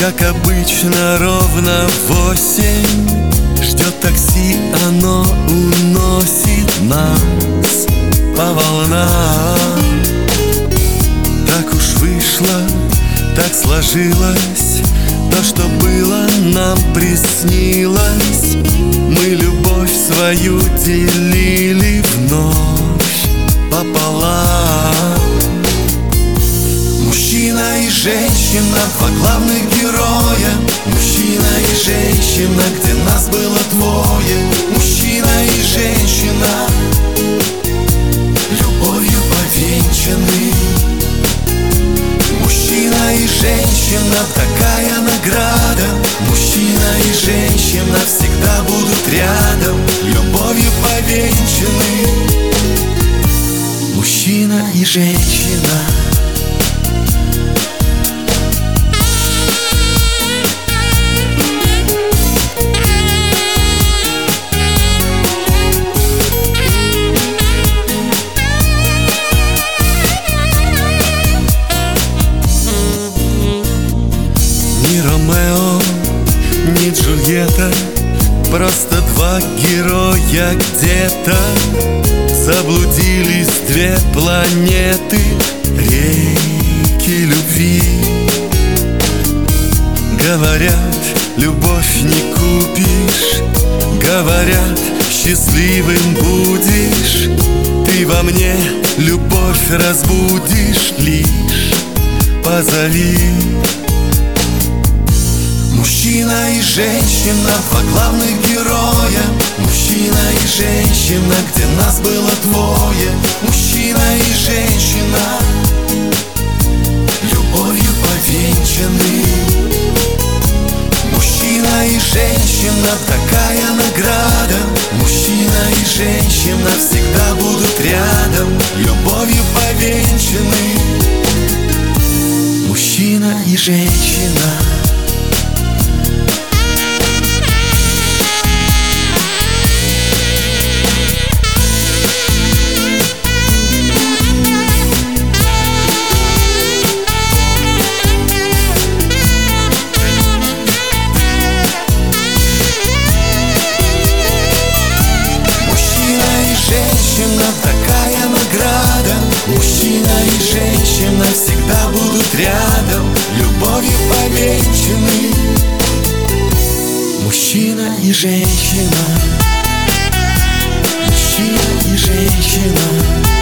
Как обычно, ровно в 8 ждет такси, оно уносит нас по волнам. Так уж вышло, так сложилось, то, что было, нам приснилось. Мы любовь свою делили вновь пополам. Мужчина и женщина, два главных героя. Мужчина и женщина, где нас было двое. Мужчина и женщина, любовью повенчаны. Мужчина и женщина, такая награда. Мужчина и женщина всегда будут рядом, любовью повенчаны. Мужчина и женщина. Ни Ромео, ни Джульетта, просто два героя где-то. Заблудились две планеты, реки любви. Говорят, любовь не купишь. Говорят, счастливым будешь. Ты во мне любовь разбудишь, лишь позови. Мужчина и женщина, два главных героя. Мужчина и женщина, где нас было двое. Мужчина и женщина, любовью повенчаны. Мужчина и женщина, такая награда. Мужчина и женщина всегда будут рядом, любовью повенчаны. Мужчина и женщина. Такая награда. Мужчина и женщина всегда будут рядом, любовью повенчаны. Мужчина и женщина. Мужчина и женщина.